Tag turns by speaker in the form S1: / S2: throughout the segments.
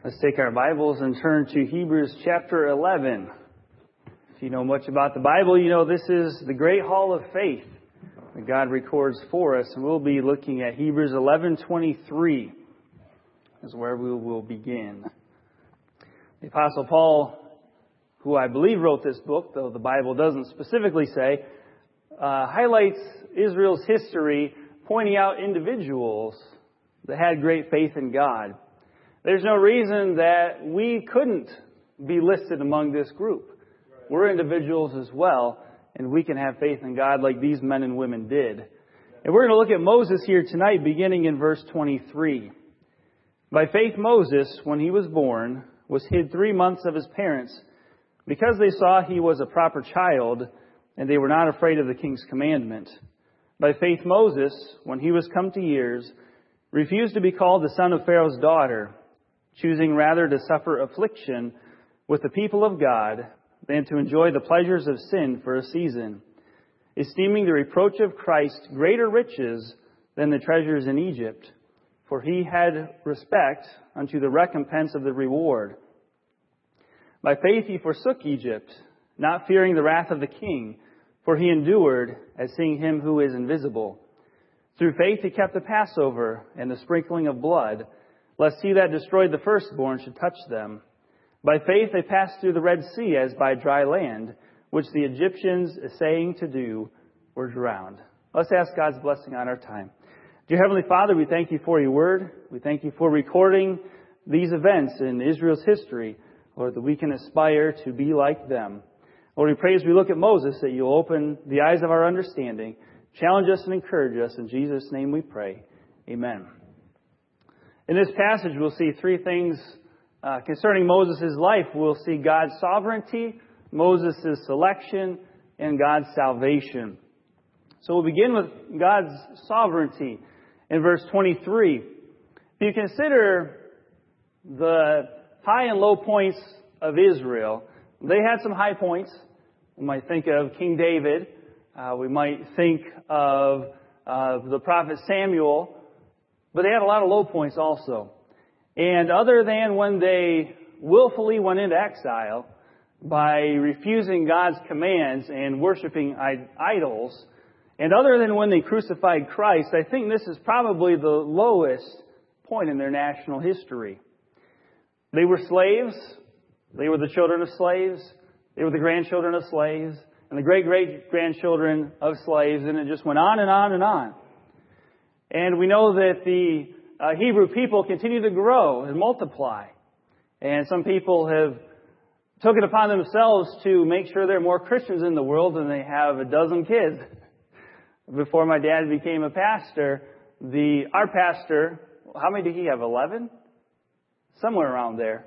S1: Let's take our Bibles and turn to Hebrews chapter 11. If you know much about the Bible, you know this is the great hall of faith that God records for us. And we'll be looking at Hebrews 11:23 is where we will begin. The Apostle Paul, who I believe wrote this book, though the Bible doesn't specifically say, highlights Israel's history, pointing out individuals that had great faith in God. There's no reason that we couldn't be listed among this group. We're individuals as well, and we can have faith in God like these men and women did. And we're going to look at Moses here tonight, beginning in verse 23. By faith, Moses, when he was born, was hid 3 months of his parents, because they saw he was a proper child, and they were not afraid of the king's commandment. By faith, Moses, when he was come to years, refused to be called the son of Pharaoh's daughter, choosing rather to suffer affliction with the people of God than to enjoy the pleasures of sin for a season, esteeming the reproach of Christ greater riches than the treasures in Egypt, for he had respect unto the recompense of the reward. By faith he forsook Egypt, not fearing the wrath of the king, for he endured as seeing him who is invisible. Through faith he kept the Passover and the sprinkling of blood, lest he that destroyed the firstborn should touch them. By faith they passed through the Red Sea as by dry land, which the Egyptians, essaying to do, were drowned. Let's ask God's blessing on our time. Dear Heavenly Father, we thank you for your word. We thank you for recording these events in Israel's history, Lord, that we can aspire to be like them. Lord, we pray as we look at Moses that you'll open the eyes of our understanding, challenge us and encourage us. In Jesus' name we pray. Amen. In this passage, we'll see three things concerning Moses' life. We'll see God's sovereignty, Moses' selection, and God's salvation. So we'll begin with God's sovereignty in verse 23. If you consider the high and low points of Israel, they had some high points. We might think of King David. We might think of the prophet Samuel. But they had a lot of low points also. And other than when they willfully went into exile by refusing God's commands and worshiping idols, and other than when they crucified Christ, I think this is probably the lowest point in their national history. They were slaves. They were the children of slaves. They were the grandchildren of slaves. And the great-great-grandchildren of slaves. And it just went on and on and on. And we know that the Hebrew people continue to grow and multiply. And some people have took it upon themselves to make sure there are more Christians in the world than they have a dozen kids. Before my dad became a pastor, our pastor, how many did he have? 11? Somewhere around there.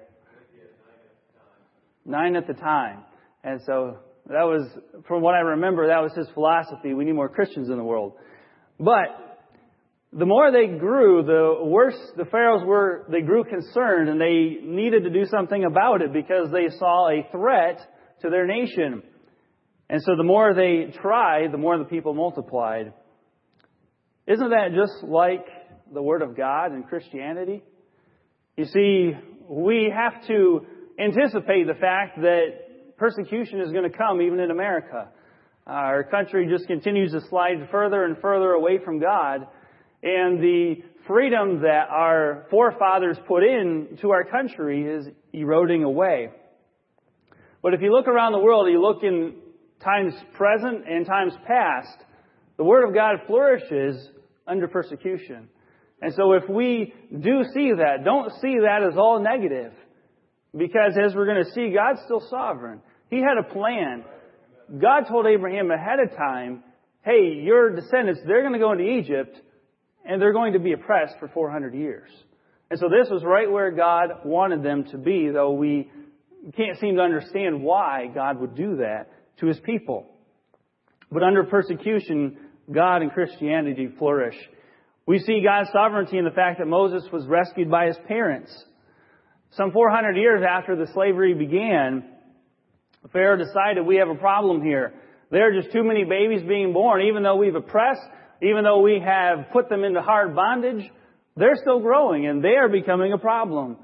S1: 9 at the time. And so that was, from what I remember, that was his philosophy. We need more Christians in the world. But the more they grew, the worse the pharaohs were. They grew concerned, and they needed to do something about it because they saw a threat to their nation. And so the more they tried, the more the people multiplied. Isn't that just like the Word of God in Christianity? You see, we have to anticipate the fact that persecution is going to come even in America. Our country just continues to slide further and further away from God. And the freedom that our forefathers put into our country is eroding away. But if you look around the world, you look in times present and times past, the Word of God flourishes under persecution. And so if we do see that, don't see that as all negative. Because as we're going to see, God's still sovereign. He had a plan. God told Abraham ahead of time, hey, your descendants, they're going to go into Egypt, and they're going to be oppressed for 400 years. And so this was right where God wanted them to be, though we can't seem to understand why God would do that to His people. But under persecution, God and Christianity flourish. We see God's sovereignty in the fact that Moses was rescued by his parents. Some 400 years after the slavery began, Pharaoh decided we have a problem here. There are just too many babies being born. Even though we've oppressed, even though we have put them into hard bondage, they're still growing and they are becoming a problem.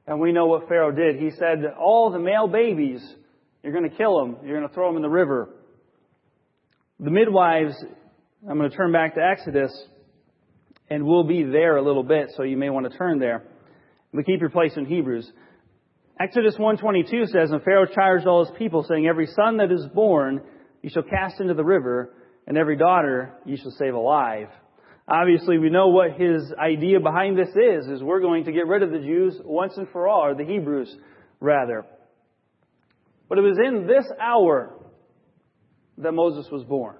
S1: And we know what Pharaoh did. He said, all the male babies, you're going to kill them. You're going to throw them in the river. The midwives, I'm going to turn back to Exodus, and we'll be there a little bit, so you may want to turn there. But keep your place in Hebrews. Exodus 1:22 says, and Pharaoh charged all his people, saying, every son that is born you shall cast into the river, and every daughter you shall save alive. Obviously, we know what his idea behind this is we're going to get rid of the Jews once and for all, or the Hebrews, rather. But it was in this hour that Moses was born.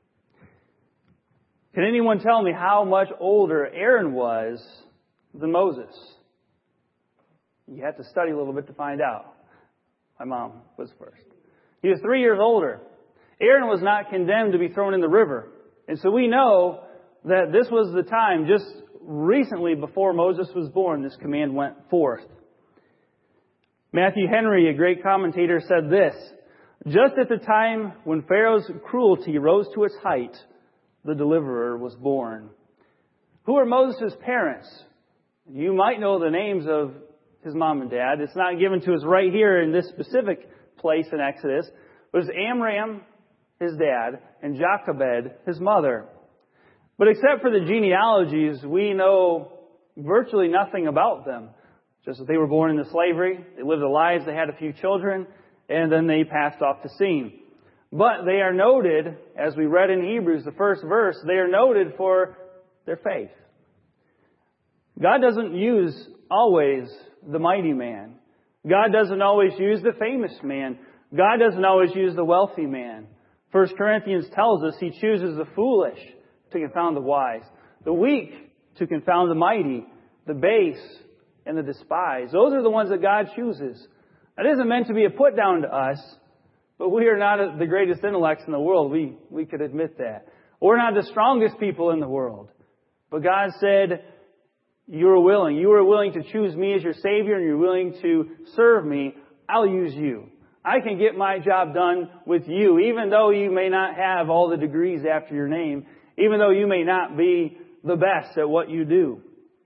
S1: Can anyone tell me how much older Aaron was than Moses? You have to study a little bit to find out. My mom was first. He was 3 years older. Aaron was not condemned to be thrown in the river. And so we know that this was the time, just recently before Moses was born, this command went forth. Matthew Henry, a great commentator, said this, just at the time when Pharaoh's cruelty rose to its height, the deliverer was born. Who are Moses' parents? You might know the names of his mom and dad. It's not given to us right here in this specific place in Exodus. But it's Amram, his dad, and Jochebed, his mother. But except for the genealogies, we know virtually nothing about them. Just that they were born into slavery, they lived their lives, they had a few children, and then they passed off the scene. But they are noted, as we read in Hebrews, the first verse, they are noted for their faith. God doesn't use always the mighty man. God doesn't always use the famous man. God doesn't always use the wealthy man. 1 Corinthians tells us He chooses the foolish to confound the wise, the weak to confound the mighty, the base and the despised. Those are the ones that God chooses. That isn't meant to be a put down to us, but we are not the greatest intellects in the world. We could admit that. We're not the strongest people in the world. But God said, you are willing to choose me as your Savior, and you're willing to serve me. I'll use you. I can get my job done with you, even though you may not have all the degrees after your name, even though you may not be the best at what you do.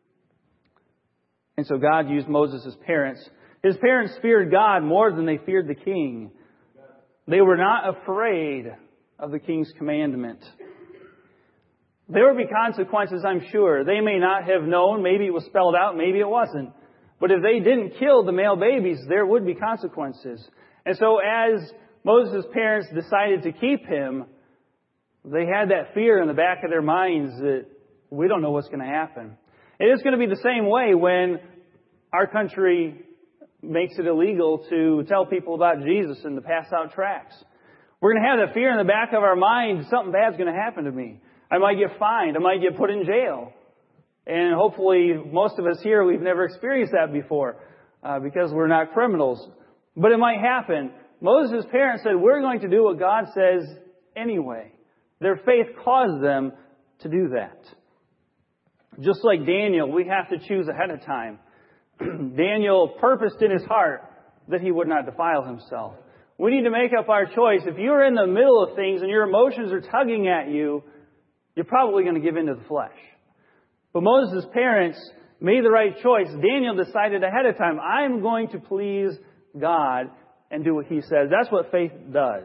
S1: And so God used Moses' parents. His parents feared God more than they feared the king. They were not afraid of the king's commandment. There would be consequences, I'm sure. They may not have known. Maybe it was spelled out. Maybe it wasn't. But if they didn't kill the male babies, there would be consequences. And so as Moses' parents decided to keep him, they had that fear in the back of their minds that we don't know what's going to happen. It is going to be the same way when our country makes it illegal to tell people about Jesus and to pass out tracts. We're going to have that fear in the back of our mind, something bad's going to happen to me. I might get fined. I might get put in jail. And hopefully most of us here, we've never experienced that before because we're not criminals. But it might happen. Moses' parents said, we're going to do what God says anyway. Their faith caused them to do that. Just like Daniel, we have to choose ahead of time. Daniel purposed in his heart that he would not defile himself. We need to make up our choice. If you're in the middle of things and your emotions are tugging at you, you're probably going to give in to the flesh. But Moses' parents made the right choice. Daniel decided ahead of time, I'm going to please God and do what He says. That's what faith does.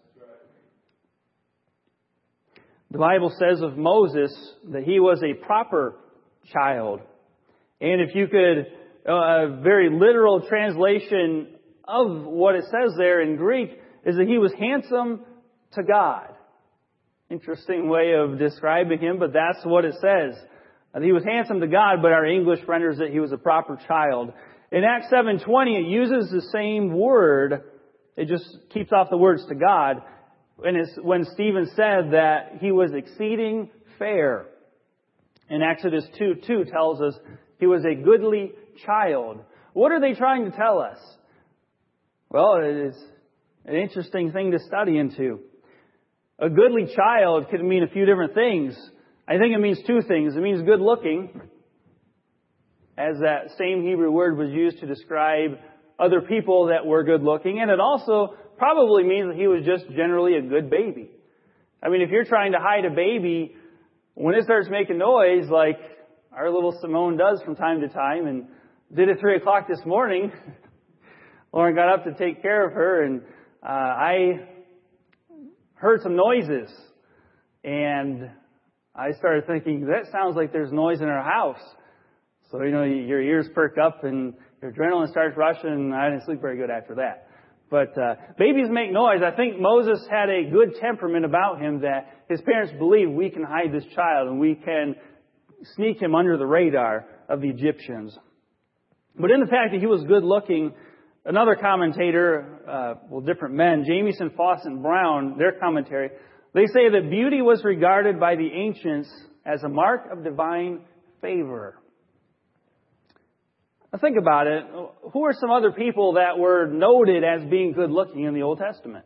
S1: The Bible says of Moses that he was a proper child. And if you could, a very literal translation of what it says there in Greek is that he was handsome to God. Interesting way of describing him, but that's what it says. He was handsome to God, but our English renders it he was a proper child. In Acts 7:20, it uses the same word. It just keeps off the words to God. And it's when Stephen said that he was exceeding fair. And Exodus 2:2 tells us he was a goodly child. What are they trying to tell us? Well, it is an interesting thing to study into. A goodly child could mean a few different things. I think it means two things. It means good looking, as that same Hebrew word was used to describe other people that were good looking. And it also probably means that he was just generally a good baby. I mean, if you're trying to hide a baby, when it starts making noise, like our little Simone does from time to time, and did it 3 o'clock this morning. Lauren got up to take care of her, and I heard some noises. And I started thinking, that sounds like there's noise in our house. So, your ears perk up and your adrenaline starts rushing, and I didn't sleep very good after that. But babies make noise. I think Moses had a good temperament about him that his parents believed we can hide this child and we can sneak him under the radar of the Egyptians. But in the fact that he was good looking, another commentator, different men, Jamieson, Fawcett, and Brown, their commentary, they say that beauty was regarded by the ancients as a mark of divine favor. Now think about it. Who are some other people that were noted as being good looking in the Old Testament?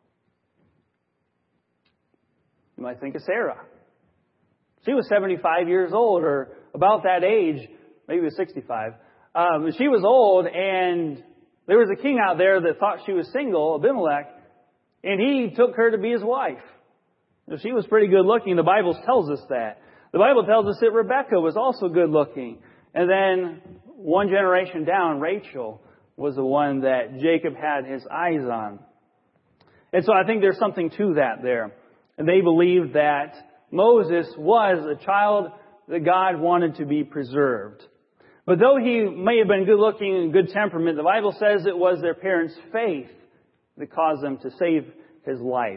S1: You might think of Sarah. She was 75 years old, or about that age, maybe it was 65. She was old, and there was a king out there that thought she was single, Abimelech, and he took her to be his wife. She was pretty good looking. The Bible tells us that. The Bible tells us that Rebekah was also good looking. And then one generation down, Rachel was the one that Jacob had his eyes on. And so I think there's something to that there. And they believed that Moses was a child that God wanted to be preserved. But though he may have been good looking and good temperament, the Bible says it was their parents' faith that caused them to save his life.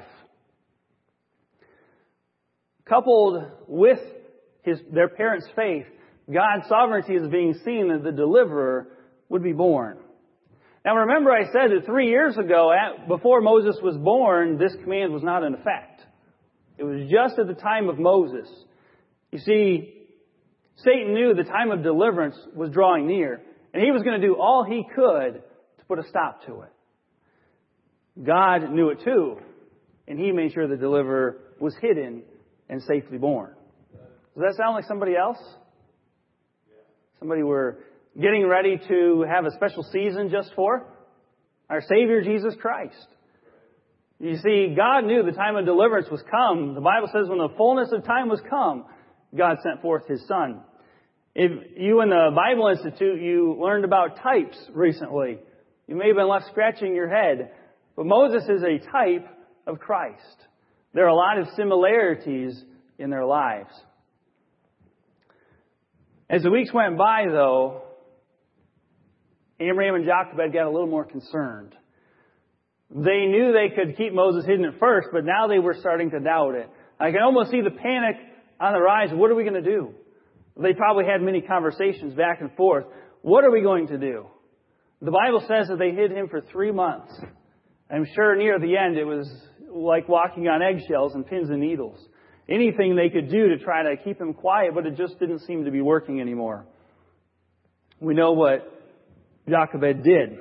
S1: Coupled with their parents' faith, God's sovereignty is being seen that the deliverer would be born. Now remember I said that 3 years ago, before Moses was born, this command was not in effect. It was just at the time of Moses. You see, Satan knew the time of deliverance was drawing near, and he was going to do all he could to put a stop to it. God knew it too, and he made sure the deliverer was hidden and safely born. Does that sound like somebody else? Somebody we're getting ready to have a special season just for? Our Savior, Jesus Christ. You see, God knew the time of deliverance was come. The Bible says when the fullness of time was come, God sent forth His Son. If you in the Bible Institute, you learned about types recently. You may have been left scratching your head. But Moses is a type of Christ. There are a lot of similarities in their lives. As the weeks went by, though, Amram and Jochebed got a little more concerned. They knew they could keep Moses hidden at first, but now they were starting to doubt it. I can almost see the panic on the rise. What are we going to do? They probably had many conversations back and forth. What are we going to do? The Bible says that they hid him for 3 months. I'm sure near the end it was like walking on eggshells and pins and needles. Anything they could do to try to keep him quiet, but it just didn't seem to be working anymore. We know what Jochebed did.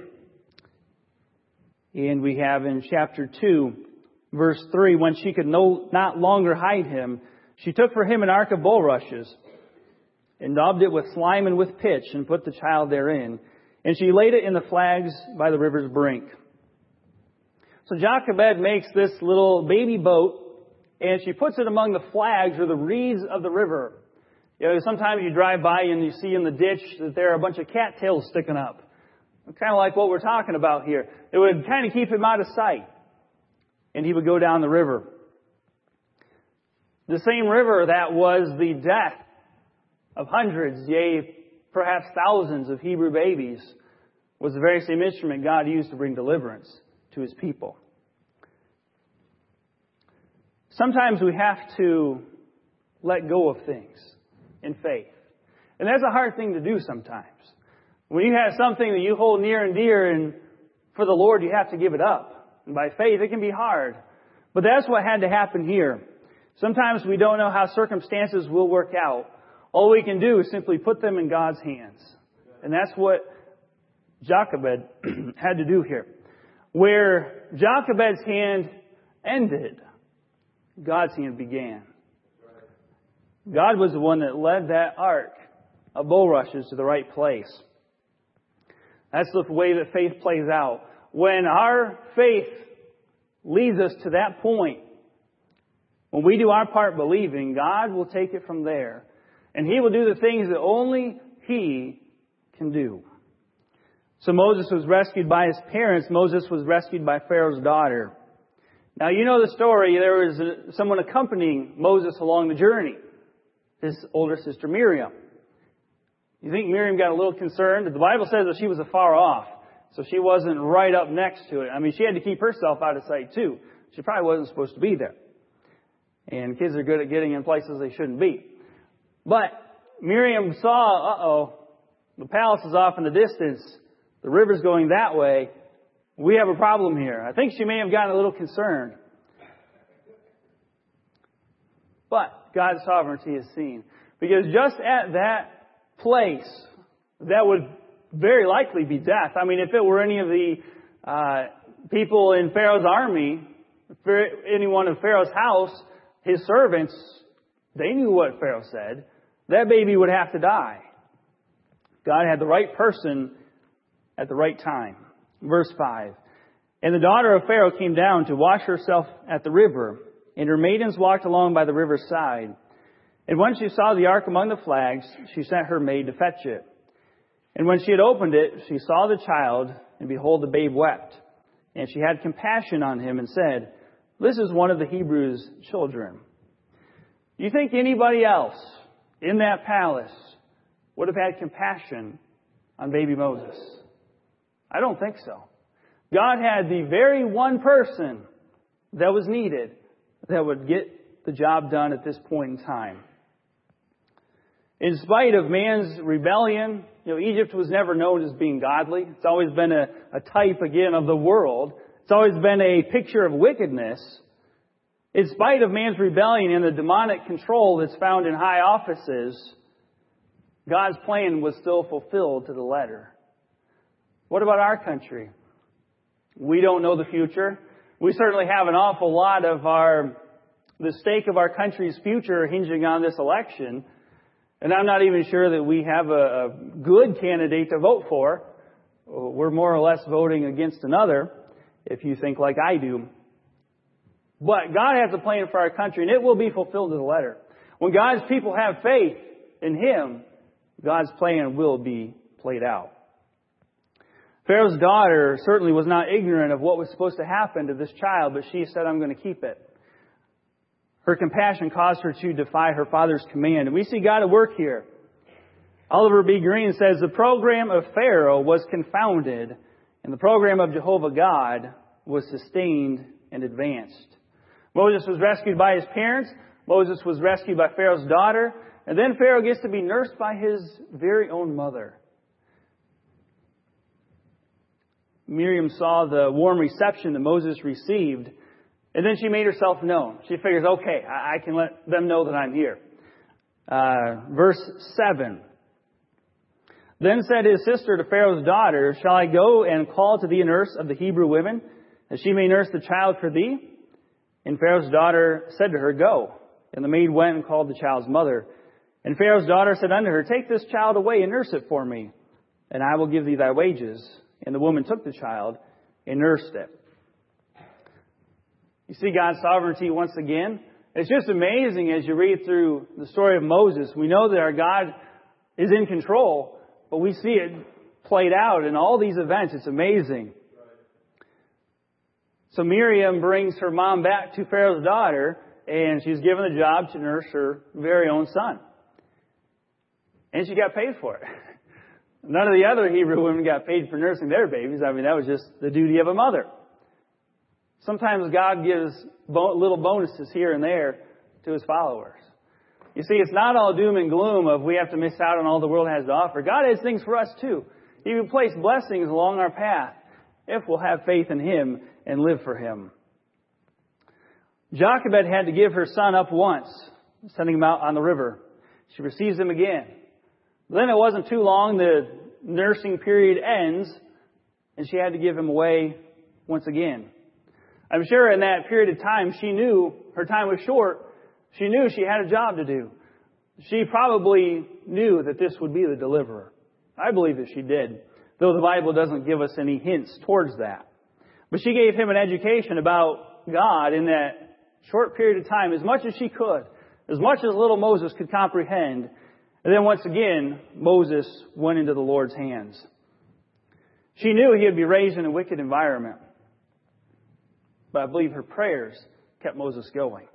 S1: And we have in chapter 2, verse 3, when she could not longer hide him, she took for him an ark of bulrushes and daubed it with slime and with pitch and put the child therein. And she laid it in the flags by the river's brink. So Jochebed makes this little baby boat and she puts it among the flags or the reeds of the river. You know, sometimes you drive by and you see in the ditch that there are a bunch of cattails sticking up. Kind of like what we're talking about here. It would kind of keep him out of sight. And he would go down the river. The same river that was the death of hundreds, yea, perhaps thousands of Hebrew babies, was the very same instrument God used to bring deliverance to His people. Sometimes we have to let go of things in faith. And that's a hard thing to do sometimes. When you have something that you hold near and dear, and for the Lord you have to give it up. And by faith it can be hard. But that's what had to happen here. Sometimes we don't know how circumstances will work out. All we can do is simply put them in God's hands. And that's what Jochebed had to do here. Where Jochebed's hand ended, God's hand began. God was the one that led that ark of bulrushes to the right place. That's the way that faith plays out. When our faith leads us to that point, when we do our part believing, God will take it from there. And He will do the things that only He can do. So Moses was rescued by his parents. Moses was rescued by Pharaoh's daughter. Now, you know the story. There was someone accompanying Moses along the journey, his older sister Miriam. You think Miriam got a little concerned? The Bible says that she was afar off, so she wasn't right up next to it. I mean, she had to keep herself out of sight too. She probably wasn't supposed to be there. And kids are good at getting in places they shouldn't be. But Miriam saw, the palace is off in the distance. The river's going that way. We have a problem here. I think she may have gotten a little concerned. But God's sovereignty is seen. Because just at that place, that would very likely be death. I mean, if it were any of the people in Pharaoh's army, anyone in Pharaoh's house, his servants, they knew what Pharaoh said. That baby would have to die. God had the right person at the right time. Verse 5. And the daughter of Pharaoh came down to wash herself at the river, and her maidens walked along by the river's side. And when she saw the ark among the flags, she sent her maid to fetch it. And when she had opened it, she saw the child, and behold, the babe wept. And she had compassion on him and said, "This is one of the Hebrews' children." Do you think anybody else in that palace would have had compassion on baby Moses? I don't think so. God had the very one person that was needed that would get the job done at this point in time. In spite of man's rebellion, Egypt was never known as being godly. It's always been a type, again, of the world. It's always been a picture of wickedness. In spite of man's rebellion and the demonic control that's found in high offices, God's plan was still fulfilled to the letter. What about our country? We don't know the future. We certainly have an awful lot of the stake of our country's future hinging on this election. And I'm not even sure that we have a good candidate to vote for. We're more or less voting against another, if you think like I do. But God has a plan for our country, and it will be fulfilled to the letter. When God's people have faith in Him, God's plan will be played out. Pharaoh's daughter certainly was not ignorant of what was supposed to happen to this child, but she said, "I'm going to keep it." Her compassion caused her to defy her father's command. And we see God at work here. Oliver B. Green says, "The program of Pharaoh was confounded, and the program of Jehovah God was sustained and advanced." Moses was rescued by his parents. Moses was rescued by Pharaoh's daughter. And then Pharaoh gets to be nursed by his very own mother. Miriam saw the warm reception that Moses received, and then she made herself known. She figures, okay, I can let them know that I'm here. Verse 7. Then said his sister to Pharaoh's daughter, "Shall I go and call to thee a nurse of the Hebrew women, that she may nurse the child for thee?" And Pharaoh's daughter said to her, "Go." And the maid went and called the child's mother. And Pharaoh's daughter said unto her, "Take this child away and nurse it for me, and I will give thee thy wages." And the woman took the child and nursed it. You see God's sovereignty once again. It's just amazing as you read through the story of Moses. We know that our God is in control, but we see it played out in all these events. It's amazing. So Miriam brings her mom back to Pharaoh's daughter, and she's given the job to nurse her very own son. And she got paid for it. None of the other Hebrew women got paid for nursing their babies. I mean, that was just the duty of a mother. Sometimes God gives little bonuses here and there to His followers. You see, it's not all doom and gloom of we have to miss out on all the world has to offer. God has things for us too. He will place blessings along our path if we'll have faith in Him and live for Him. Jochebed had to give her son up once, sending him out on the river. She receives him again. Then it wasn't too long, the nursing period ends, and she had to give him away once again. I'm sure in that period of time, she knew her time was short. She knew she had a job to do. She probably knew that this would be the deliverer. I believe that she did, though the Bible doesn't give us any hints towards that. But she gave him an education about God in that short period of time, as much as she could, as much as little Moses could comprehend. And then once again, Moses went into the Lord's hands. She knew he would be raised in a wicked environment. But I believe her prayers kept Moses going.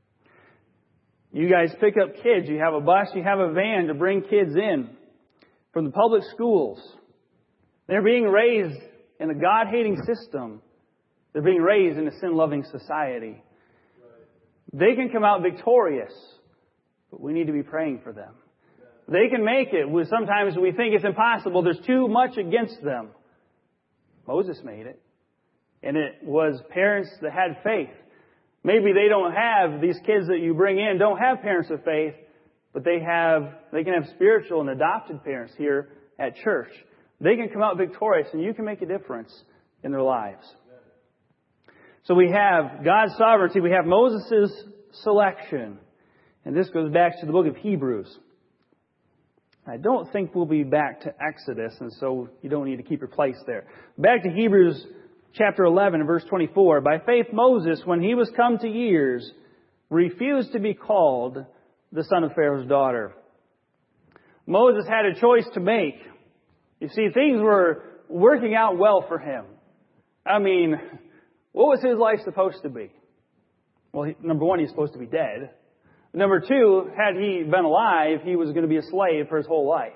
S1: You guys pick up kids. You have a bus, you have a van to bring kids in from the public schools. They're being raised in a God-hating system. They're being raised in a sin-loving society. They can come out victorious, but we need to be praying for them. They can make it. Sometimes we think it's impossible. There's too much against them. Moses made it. And it was parents that had faith. Maybe they don't have, these kids that you bring in don't have parents of faith, but they can have spiritual and adopted parents here at church. They can come out victorious, and you can make a difference in their lives. So we have God's sovereignty. We have Moses' selection. And this goes back to the book of Hebrews. I don't think we'll be back to Exodus, and so you don't need to keep your place there. Back to Hebrews chapter 11 and verse 24. By faith Moses, when he was come to years, refused to be called the son of Pharaoh's daughter. Moses had a choice to make. You see, things were working out well for him. I mean, what was his life supposed to be? Well, number one, he's supposed to be dead. Number two, had he been alive, he was going to be a slave for his whole life.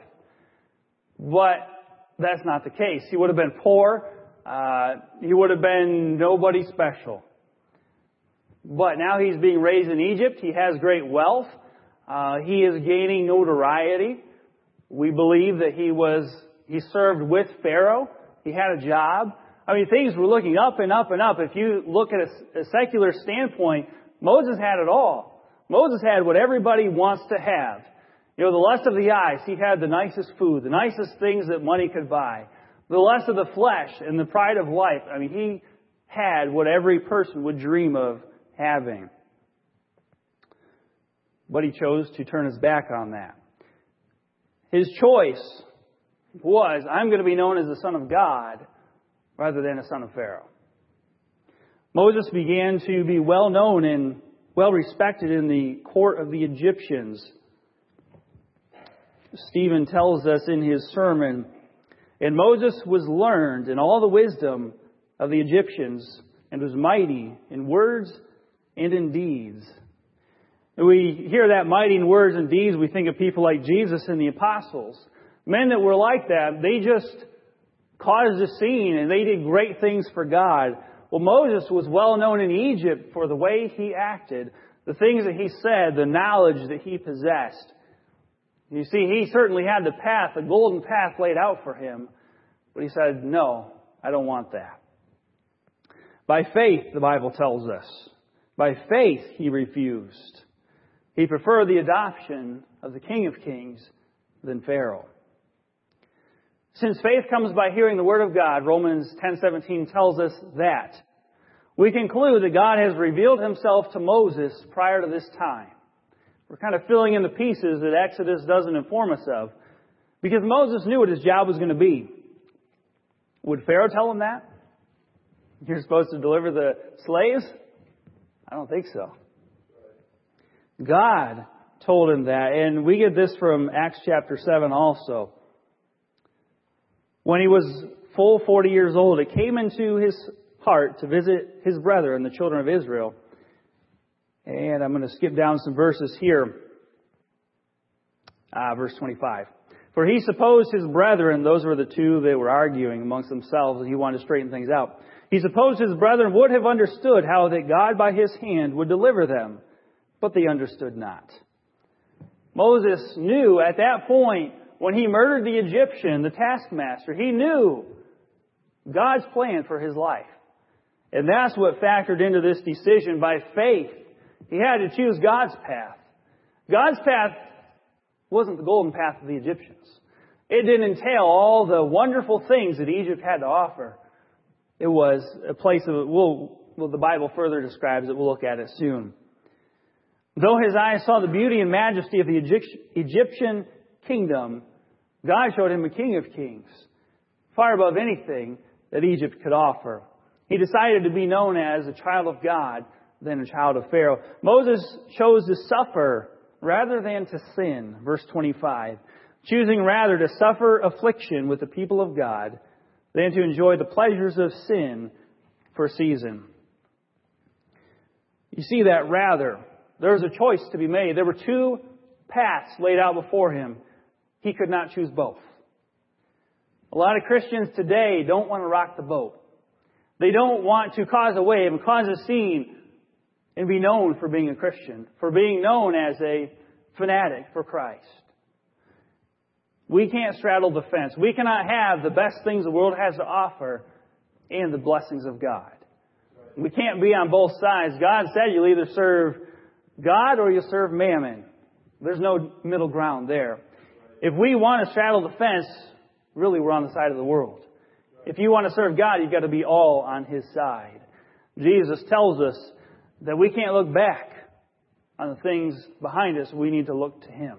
S1: But that's not the case. He would have been poor. He would have been nobody special. But now he's being raised in Egypt. He has great wealth. He is gaining notoriety. We believe that he served with Pharaoh. He had a job. I mean, things were looking up and up and up. If you look at a secular standpoint, Moses had it all. Moses had what everybody wants to have. You know, the lust of the eyes, he had the nicest food, the nicest things that money could buy. The lust of the flesh and the pride of life. I mean, he had what every person would dream of having. But he chose to turn his back on that. His choice was, I'm going to be known as the son of God rather than a son of Pharaoh. Moses began to be well known and well respected in the court of the Egyptians. Stephen tells us in his sermon, and Moses was learned in all the wisdom of the Egyptians and was mighty in words and in deeds. And we hear that mighty in words and deeds, we think of people like Jesus and the apostles. Men that were like that, they just caused a scene and they did great things for God. Well, Moses was well known in Egypt for the way he acted, the things that he said, the knowledge that he possessed. You see, he certainly had the path, the golden path laid out for him. But he said, no, I don't want that. By faith, the Bible tells us, by faith he refused. He preferred the adoption of the King of Kings than Pharaoh. Since faith comes by hearing the Word of God, Romans 10:17 tells us that. We conclude that God has revealed Himself to Moses prior to this time. We're kind of filling in the pieces that Exodus doesn't inform us of. Because Moses knew what his job was going to be. Would Pharaoh tell him that? You're supposed to deliver the slaves? I don't think so. God told him that. And we get this from Acts chapter 7 also. When he was full 40 years old, it came into his heart to visit his brethren, the children of Israel. And I'm going to skip down some verses here. Verse 25. For he supposed his brethren, those were the two that were arguing amongst themselves, and he wanted to straighten things out. He supposed his brethren would have understood how that God by His hand would deliver them, but they understood not. Moses knew at that point, when he murdered the Egyptian, the taskmaster, he knew God's plan for his life. And that's what factored into this decision. By faith, he had to choose God's path. God's path wasn't the golden path of the Egyptians. It didn't entail all the wonderful things that Egypt had to offer. It was a place of, the Bible further describes it. We'll look at it soon. Though his eyes saw the beauty and majesty of the Egyptian kingdom, God showed him a King of Kings, far above anything that Egypt could offer. He decided to be known as a child of God than a child of Pharaoh. Moses chose to suffer rather than to sin, verse 25, choosing rather to suffer affliction with the people of God than to enjoy the pleasures of sin for a season. You see that rather, there was a choice to be made. There were two paths laid out before him. He could not choose both. A lot of Christians today don't want to rock the boat. They don't want to cause a wave and cause a scene and be known for being a Christian, for being known as a fanatic for Christ. We can't straddle the fence. We cannot have the best things the world has to offer and the blessings of God. We can't be on both sides. God said you'll either serve God or you'll serve mammon. There's no middle ground there. If we want to straddle the fence, really we're on the side of the world. If you want to serve God, you've got to be all on His side. Jesus tells us that we can't look back on the things behind us. We need to look to Him.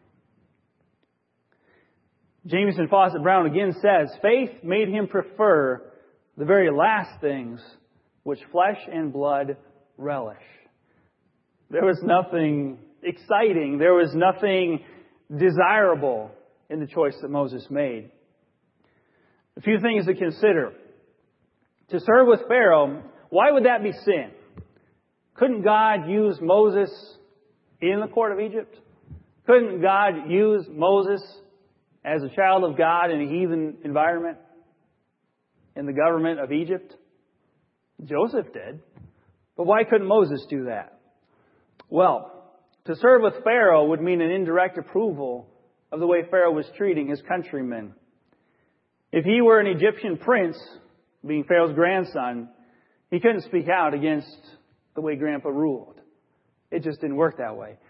S1: Jamieson Fausset Brown again says, faith made him prefer the very last things which flesh and blood relish. There was nothing exciting. There was nothing desirable in the choice that Moses made. A few things to consider. To serve with Pharaoh, why would that be sin? Couldn't God use Moses in the court of Egypt? Couldn't God use Moses as a child of God in a heathen environment in the government of Egypt? Joseph did. But why couldn't Moses do that? Well, to serve with Pharaoh would mean an indirect approval of the way Pharaoh was treating his countrymen. If he were an Egyptian prince, being Pharaoh's grandson, he couldn't speak out against the way Grandpa ruled. It just didn't work that way.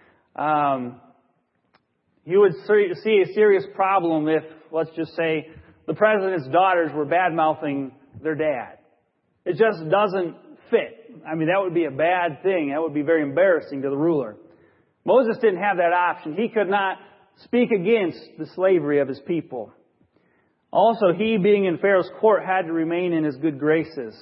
S1: You would see a serious problem if, let's just say, the president's daughters were bad-mouthing their dad. It just doesn't fit. I mean, that would be a bad thing. That would be very embarrassing to the ruler. Moses didn't have that option. He could not speak against the slavery of his people. Also, he, being in Pharaoh's court, had to remain in his good graces.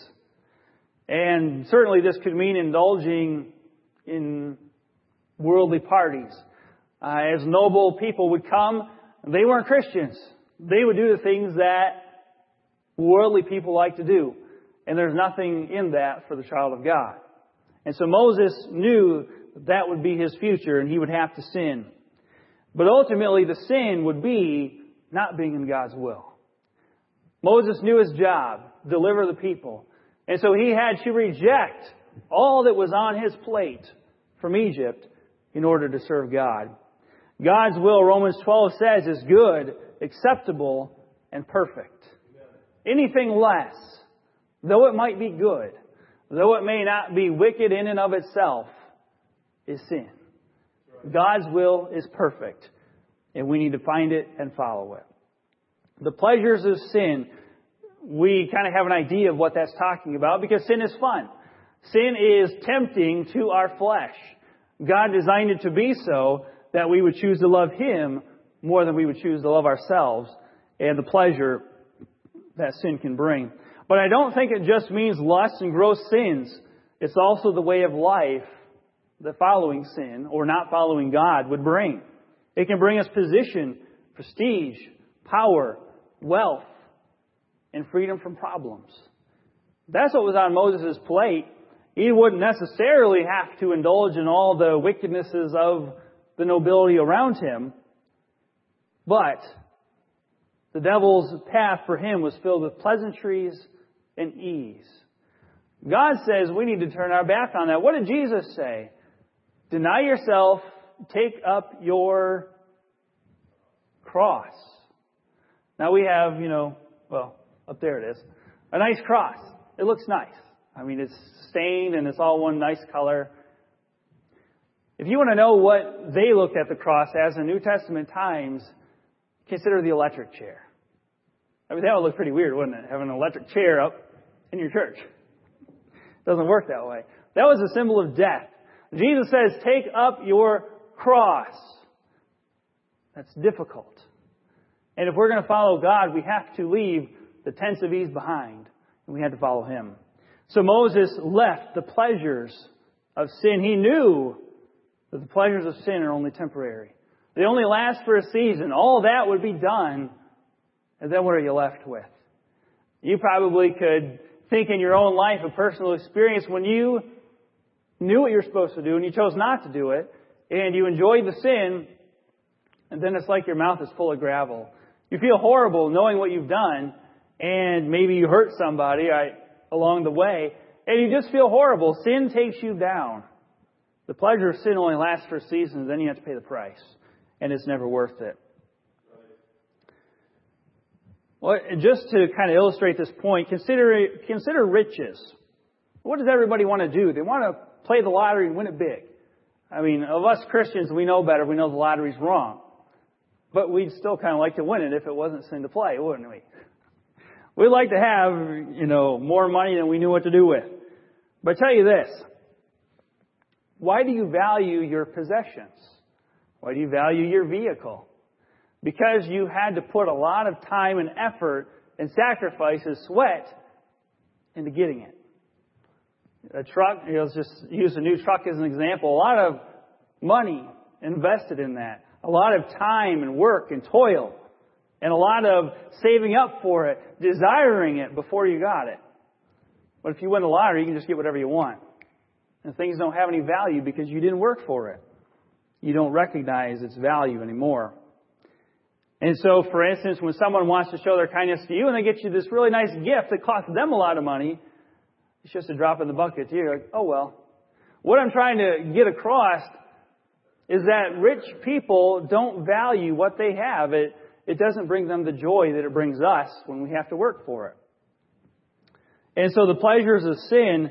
S1: And certainly this could mean indulging in worldly parties. As noble people would come, they weren't Christians. They would do the things that worldly people like to do. And there's nothing in that for the child of God. And so Moses knew that would be his future and he would have to sin. But ultimately the sin would be not being in God's will. Moses knew his job, deliver the people. And so he had to reject all that was on his plate from Egypt in order to serve God. God's will, Romans 12 says, is good, acceptable, and perfect. Anything less, though it might be good, though it may not be wicked in and of itself, is sin. God's will is perfect, and we need to find it and follow it. The pleasures of sin, we kind of have an idea of what that's talking about because sin is fun. Sin is tempting to our flesh. God designed it to be so that we would choose to love Him more than we would choose to love ourselves and the pleasure that sin can bring. But I don't think it just means lust and gross sins. It's also the way of life that following sin or not following God would bring. It can bring us position, prestige, power, wealth, and freedom from problems. That's what was on Moses' plate. He wouldn't necessarily have to indulge in all the wickednesses of the nobility around him, but the devil's path for him was filled with pleasantries and ease. God says we need to turn our back on that. What did Jesus say? Deny yourself, take up your cross. Now we have, up there it is, a nice cross. It looks nice. I mean, it's stained and it's all one nice color. If you want to know what they looked at the cross as in New Testament times, consider the electric chair. I mean, that would look pretty weird, wouldn't it? Having an electric chair up in your church. It doesn't work that way. That was a symbol of death. Jesus says, take up your cross. That's difficult. And if we're going to follow God, we have to leave the tents of ease behind. And we had to follow Him. So Moses left the pleasures of sin. He knew that the pleasures of sin are only temporary. They only last for a season. All that would be done. And then what are you left with? You probably could think in your own life a personal experience when you knew what you're supposed to do and you chose not to do it, and you enjoyed the sin, and then it's like your mouth is full of gravel. You feel horrible knowing what you've done, and maybe you hurt somebody along the way, and you just feel horrible. Sin takes you down. The pleasure of sin only lasts for a season, then you have to pay the price, and it's never worth it. Well, just to kind of illustrate this point, consider riches. What does everybody want to do? They want to play the lottery and win it big. I mean, of us Christians, we know better. We know the lottery's wrong. But we'd still kind of like to win it if it wasn't sin to play, wouldn't we? We'd like to have, more money than we knew what to do with. But I tell you this. Why do you value your possessions? Why do you value your vehicle? Because you had to put a lot of time and effort and sacrifice and sweat into getting it. A truck, let's just use a new truck as an example. A lot of money invested in that. A lot of time and work and toil. And a lot of saving up for it, desiring it before you got it. But if you win the lottery, you can just get whatever you want. And things don't have any value because you didn't work for it. You don't recognize its value anymore. And so, for instance, when someone wants to show their kindness to you and they get you this really nice gift that costs them a lot of money, it's just a drop in the bucket to you. You're like, oh well. What I'm trying to get across is that rich people don't value what they have. It doesn't bring them the joy that it brings us when we have to work for it. And so the pleasures of sin,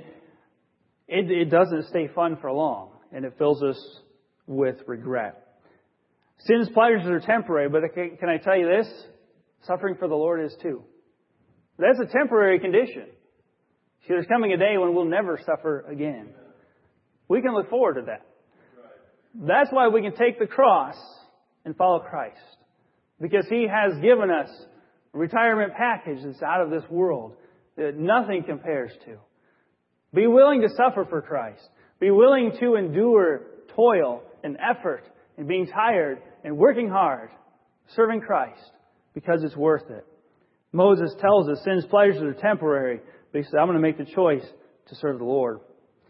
S1: it doesn't stay fun for long, and it fills us with regret. Sin's pleasures are temporary, but can I tell you this? Suffering for the Lord is too. That's a temporary condition. See, there's coming a day when we'll never suffer again. We can look forward to that. That's why we can take the cross and follow Christ. Because He has given us a retirement package that's out of this world that nothing compares to. Be willing to suffer for Christ. Be willing to endure toil and effort and being tired and working hard, serving Christ, because it's worth it. Moses tells us sin's pleasures are temporary, but he said, I'm going to make the choice to serve the Lord.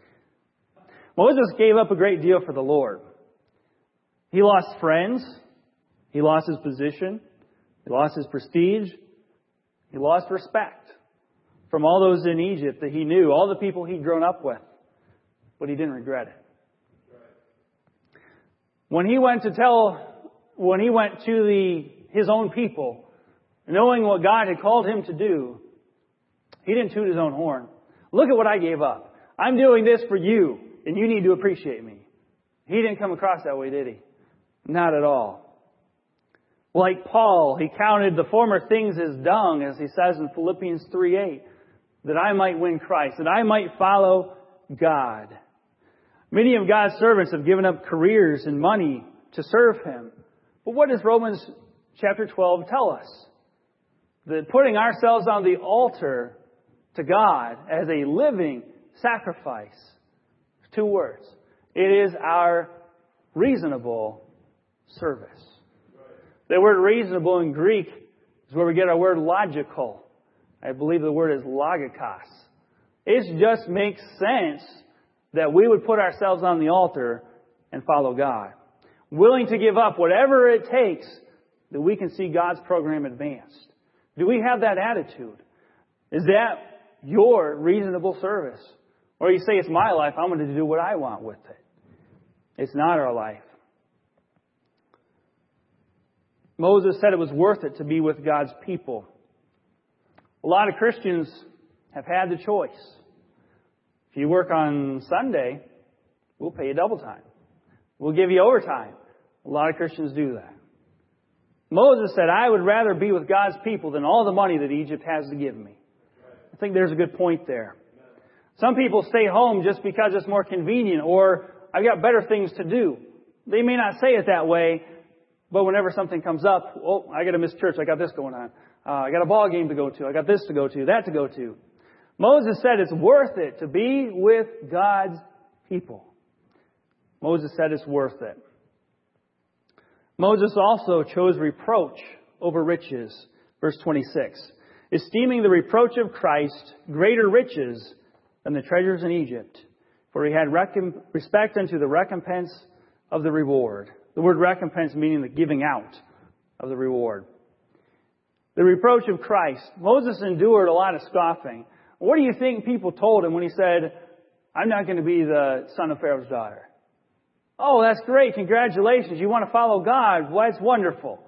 S1: Moses gave up a great deal for the Lord. He lost friends. He lost his position. He lost his prestige. He lost respect from all those in Egypt that he knew, all the people he'd grown up with. But he didn't regret it. When he went to his own people, knowing what God had called him to do, he didn't toot his own horn. Look at what I gave up. I'm doing this for you, and you need to appreciate me. He didn't come across that way, did he? Not at all. Like Paul, he counted the former things as dung, as he says in Philippians 3:8, that I might win Christ, that I might follow God. Many of God's servants have given up careers and money to serve Him. But what does Romans chapter 12 tell us? That putting ourselves on the altar to God as a living sacrifice. 2 words. It is our reasonable service. The word reasonable in Greek is where we get our word logical. I believe the word is logikos. It just makes sense that we would put ourselves on the altar and follow God. Willing to give up whatever it takes that we can see God's program advanced. Do we have that attitude? Is that your reasonable service? Or you say, it's my life, I'm going to do what I want with it. It's not our life. Moses said it was worth it to be with God's people. A lot of Christians have had the choice. If you work on Sunday, we'll pay you double time. We'll give you overtime. A lot of Christians do that. Moses said, I would rather be with God's people than all the money that Egypt has to give me. I think there's a good point there. Some people stay home just because it's more convenient, or I've got better things to do. They may not say it that way, but whenever something comes up, oh, I got to miss church. I got this going on. I got a ball game to go to. I got this to go to, that to go to. Moses said it's worth it to be with God's people. Moses said it's worth it. Moses also chose reproach over riches. Verse 26. esteeming the reproach of Christ greater riches than the treasures in Egypt, for he had respect unto the recompense of the reward. The word recompense meaning the giving out of the reward. The reproach of Christ. Moses endured a lot of scoffing. What do you think people told him when he said, I'm not going to be the son of Pharaoh's daughter? Oh, that's great. Congratulations. You want to follow God. Well, that's wonderful.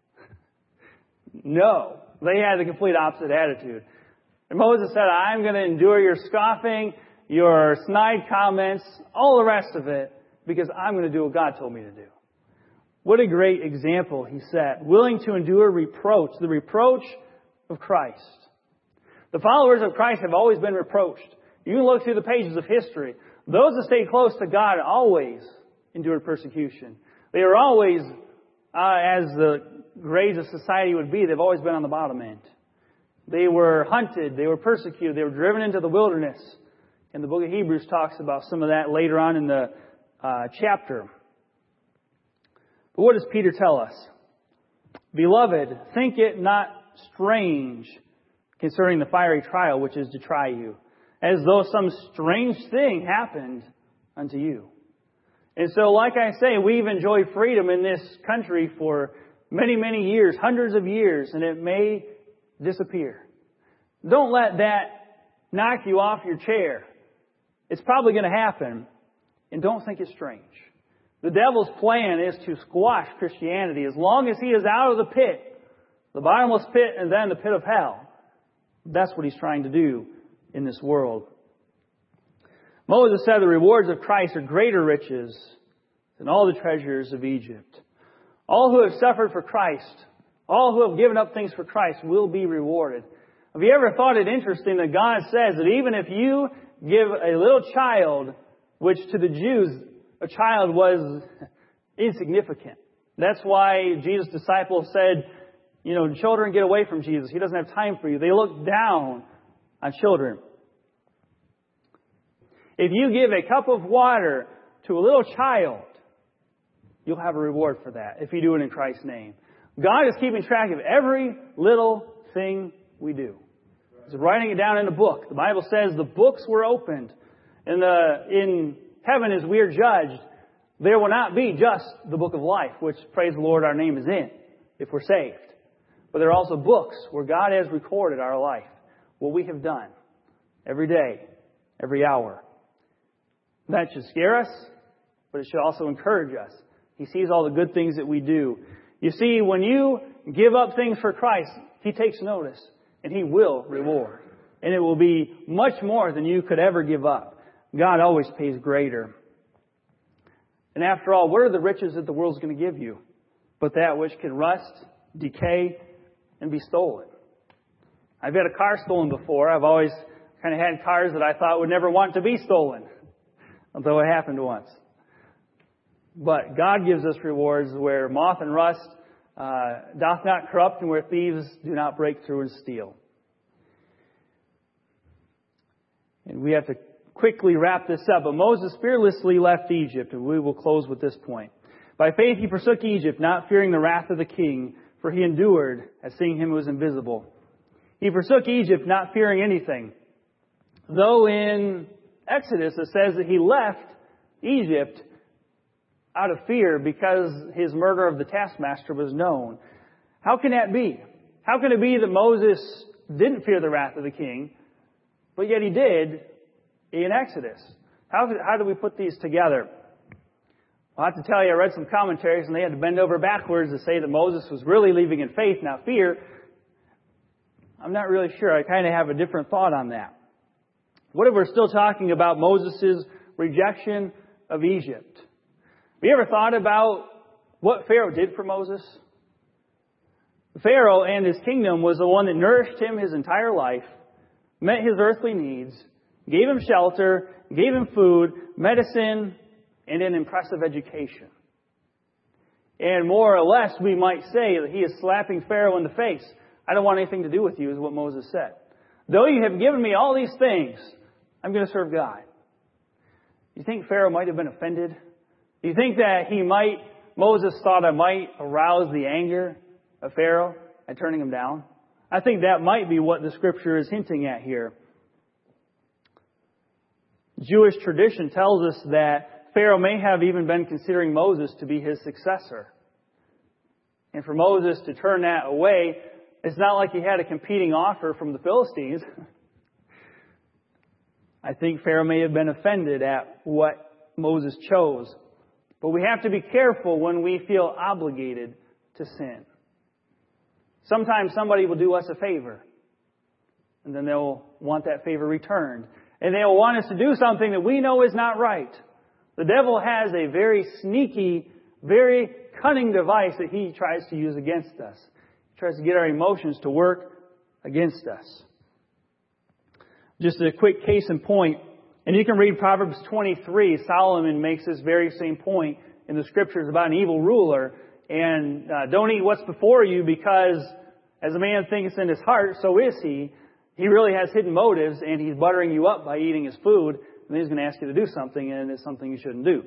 S1: No. They had the complete opposite attitude. And Moses said, I'm going to endure your scoffing, your snide comments, all the rest of it, because I'm going to do what God told me to do. What a great example he set. Willing to endure reproach, the reproach of Christ. The followers of Christ have always been reproached. You can look through the pages of history. Those that stayed close to God always endured persecution. They are always, as the grades of society would be, they've always been on the bottom end. They were hunted, they were persecuted, they were driven into the wilderness. And the book of Hebrews talks about some of that later on in the chapter. But what does Peter tell us? Beloved, think it not strange concerning the fiery trial which is to try you, as though some strange thing happened unto you. And so, like I say, we've enjoyed freedom in this country for many, many years, hundreds of years, and it may disappear. Don't let that knock you off your chair. It's probably going to happen, and don't think it's strange. The devil's plan is to squash Christianity. As long as he is out of the pit, the bottomless pit and then the pit of hell, that's what he's trying to do in this world. Moses said the rewards of Christ are greater riches than all the treasures of Egypt. All who have suffered for Christ, all who have given up things for Christ will be rewarded. Have you ever thought it interesting that God says that even if you give a little child, which to the Jews, a child was insignificant. That's why Jesus' disciples said, children, get away from Jesus. He doesn't have time for you. They look down on children. If you give a cup of water to a little child, you'll have a reward for that if you do it in Christ's name. God is keeping track of every little thing we do. He's writing it down in a book. The Bible says the books were opened. In heaven, as we are judged, there will not be just the book of life, which, praise the Lord, our name is in, if we're saved. But there are also books where God has recorded our life, what we have done, every day, every hour. That should scare us, but it should also encourage us. He sees all the good things that we do. You see, when you give up things for Christ, He takes notice, and He will reward. And it will be much more than you could ever give up. God always pays greater. And after all, what are the riches that the world's going to give you? But that which can rust, decay, and be stolen. I've had a car stolen before. I've always kind of had cars that I thought would never want to be stolen. Although it happened once. But God gives us rewards where moth and rust doth not corrupt and where thieves do not break through and steal. And we have to quickly wrap this up. But Moses fearlessly left Egypt, and we will close with this point. By faith he forsook Egypt, not fearing the wrath of the king, for he endured as seeing him who was invisible. He forsook Egypt, not fearing anything. Though in Exodus it says that he left Egypt out of fear because his murder of the taskmaster was known. How can that be? How can it be that Moses didn't fear the wrath of the king, but yet he did in Exodus? How do we put these together? I'll have to tell you, I read some commentaries and they had to bend over backwards to say that Moses was really leaving in faith, not fear. I'm not really sure. I kind of have a different thought on that. What if we're still talking about Moses' rejection of Egypt? Have you ever thought about what Pharaoh did for Moses? Pharaoh and his kingdom was the one that nourished him his entire life, met his earthly needs, gave him shelter, gave him food, medicine, and an impressive education. And more or less, we might say that he is slapping Pharaoh in the face. I don't want anything to do with you, is what Moses said. Though you have given me all these things, I'm going to serve God. You think Pharaoh might have been offended? Do you think that Moses thought I might arouse the anger of Pharaoh by turning him down? I think that might be what the Scripture is hinting at here. Jewish tradition tells us that Pharaoh may have even been considering Moses to be his successor. And for Moses to turn that away, it's not like he had a competing offer from the Philistines. I think Pharaoh may have been offended at what Moses chose. But we have to be careful when we feel obligated to sin. Sometimes somebody will do us a favor, and then they'll want that favor returned. And they'll want us to do something that we know is not right. The devil has a very sneaky, very cunning device that he tries to use against us. He tries to get our emotions to work against us. Just a quick case in point, and you can read Proverbs 23. Solomon makes this very same point in the Scriptures about an evil ruler. And don't eat what's before you, because as a man thinketh in his heart, so is he. He really has hidden motives, and he's buttering you up by eating his food, and then he's going to ask you to do something, and it's something you shouldn't do.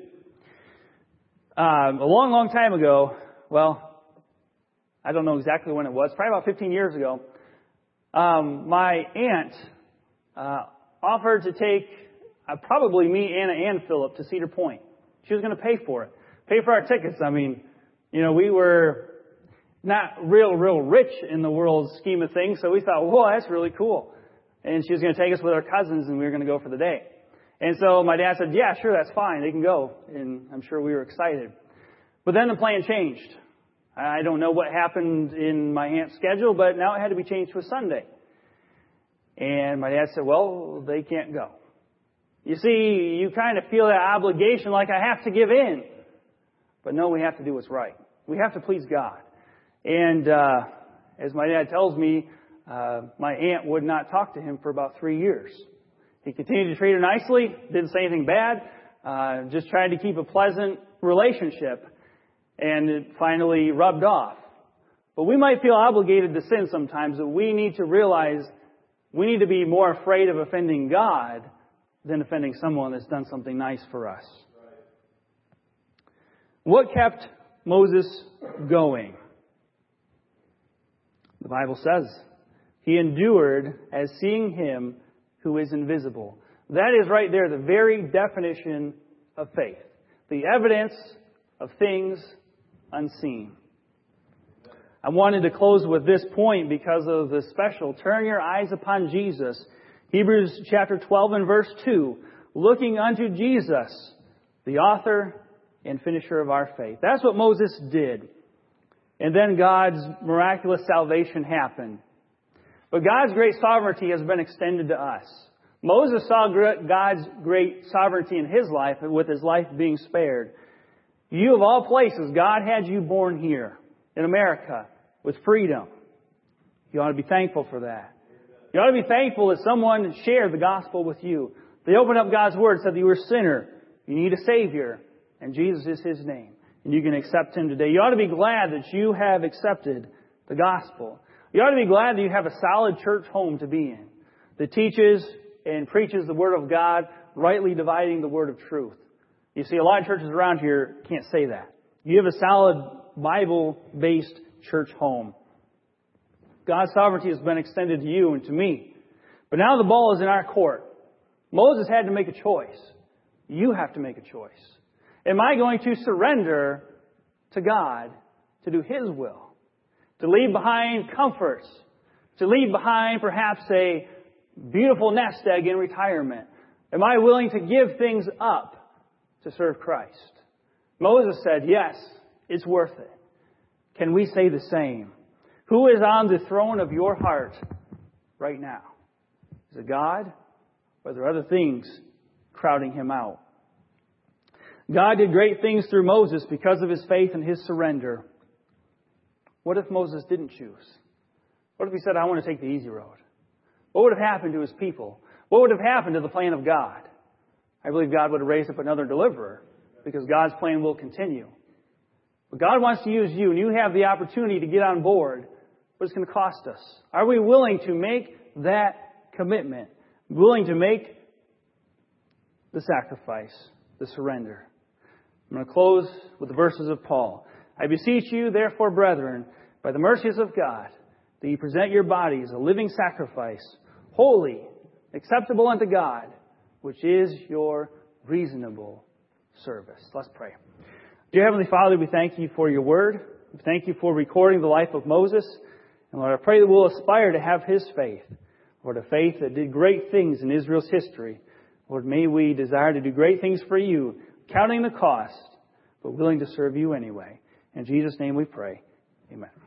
S1: A long, long time ago, well, I don't know exactly when it was, probably about 15 years ago, my aunt offered to take probably me, Anna, and Philip to Cedar Point. She was going to pay for it. Pay for our tickets. I mean, we were not real rich in the world scheme of things, so we thought, whoa, that's really cool. And she was going to take us with our cousins, and we were going to go for the day. And so my dad said, yeah, sure, that's fine. They can go. And I'm sure we were excited. But then the plan changed. I don't know what happened in my aunt's schedule, but now it had to be changed to a Sunday. And my dad said, well, they can't go. You see, you kind of feel that obligation like I have to give in. But no, we have to do what's right. We have to please God. And as my dad tells me, my aunt would not talk to him for about 3 years. He continued to treat her nicely, didn't say anything bad, just tried to keep a pleasant relationship. And it finally rubbed off. But we might feel obligated to sin sometimes, but we need to realize we need to be more afraid of offending God than offending someone that's done something nice for us. What kept Moses going? The Bible says, he endured as seeing him who is invisible. That is right there the very definition of faith. The evidence of things unseen. I wanted to close with this point because of the special. Turn your eyes upon Jesus. Hebrews chapter 12 and verse 2. Looking unto Jesus, the author and finisher of our faith. That's what Moses did. And then God's miraculous salvation happened. But God's great sovereignty has been extended to us. Moses saw God's great sovereignty in his life, with his life being spared. You, of all places, God had you born here in America with freedom. You ought to be thankful for that. You ought to be thankful that someone shared the gospel with you. They opened up God's Word, said that you were a sinner. You need a Savior. And Jesus is His name. And you can accept Him today. You ought to be glad that you have accepted the gospel. You ought to be glad that you have a solid church home to be in that teaches and preaches the Word of God, rightly dividing the Word of truth. You see, a lot of churches around here can't say that. You have a solid Bible-based church home. God's sovereignty has been extended to you and to me. But now the ball is in our court. Moses had to make a choice. You have to make a choice. Am I going to surrender to God to do His will? To leave behind comforts? To leave behind perhaps a beautiful nest egg in retirement? Am I willing to give things up to serve Christ? Moses said, yes, it's worth it. Can we say the same? Who is on the throne of your heart right now? Is it God? Or are there other things crowding Him out? God did great things through Moses because of his faith and his surrender. What if Moses didn't choose? What if he said, I want to take the easy road? What would have happened to his people? What would have happened to the plan of God? I believe God would have raised up another deliverer because God's plan will continue. But God wants to use you, and you have the opportunity to get on board, but it's going to cost us. Are we willing to make that commitment? Willing to make the sacrifice, the surrender? I'm going to close with the verses of Paul. I beseech you, therefore, brethren, by the mercies of God, that you present your bodies a living sacrifice, holy, acceptable unto God, which is your reasonable service. Let's pray. Dear Heavenly Father, we thank you for your word. We thank you for recording the life of Moses. And Lord, I pray that we'll aspire to have his faith. Lord, a faith that did great things in Israel's history. Lord, may we desire to do great things for you, counting the cost, but willing to serve you anyway. In Jesus' name we pray. Amen.